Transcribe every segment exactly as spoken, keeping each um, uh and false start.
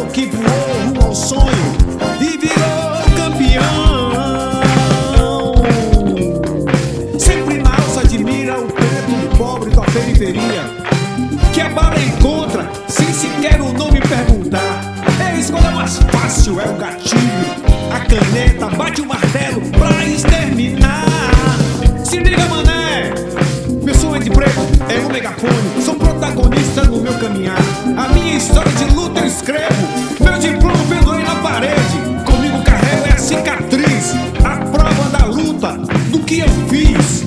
que voou rumo ao sonho e virou campeão. Sempre na alça admira o preto do pobre da periferia, que a bala encontra sem sequer o nome perguntar. É a escolha mais fácil, é o gatilho, a caneta, bate o martelo pra exterminar. Se liga, mané, meu som é de preto, é um megafone, sou protagonista no meu caminhar. A minha história de luta eu escrevo, meu diploma pendurei na parede, comigo carrego é a cicatriz, a prova da luta, do que eu fiz.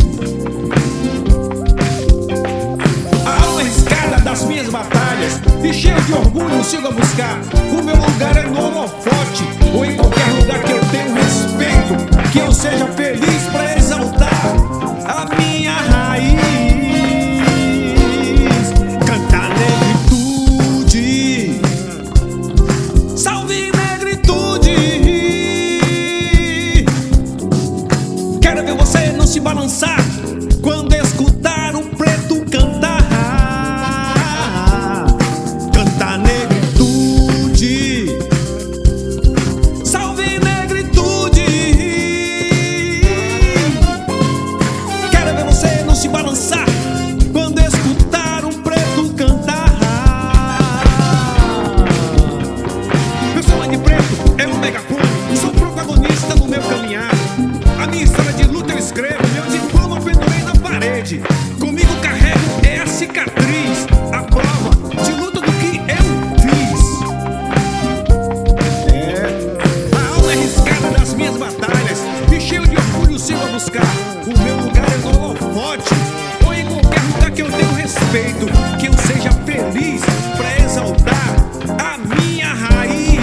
A alma arriscada das minhas batalhas, e cheio de orgulho sigo a buscar. O meu lugar é no holofote, ou em qualquer lugar que eu tenho respeito, que eu seja feliz pra exaltar a minha raiz. Cantar negritude, salve negritude. Quero ver você não se balançar quando escutar o preto cantar. Cantar negritude, salve negritude. Quero ver você não se balançar quando escutar um preto cantar. Meu som é de preto, é um megafone, sou protagonista no meu caminhar. A minha história de luta eu escrevo, meu diploma pendurei na parede, comigo carrego é a cicatriz, a prova de luta do que eu fiz. É, a alma arriscada das minhas batalhas, e cheio de orgulho sigo a buscar. O meu lugar é no holofote, ou em qualquer lugar que eu tenho respeito, que eu seja feliz pra exaltar a minha raiz.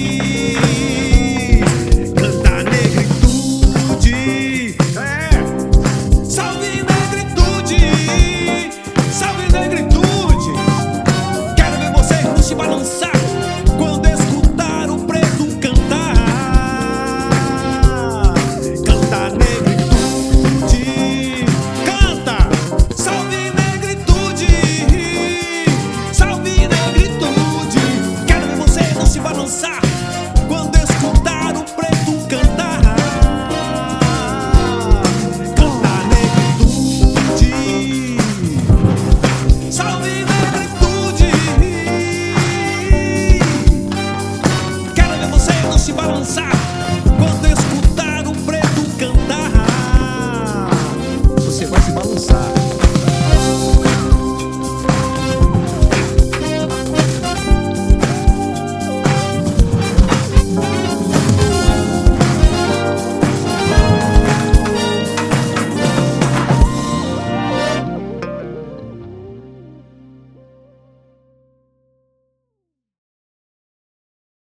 Cantar negritude, é, salve negritude, salve negritude. Quero ver você não se balançar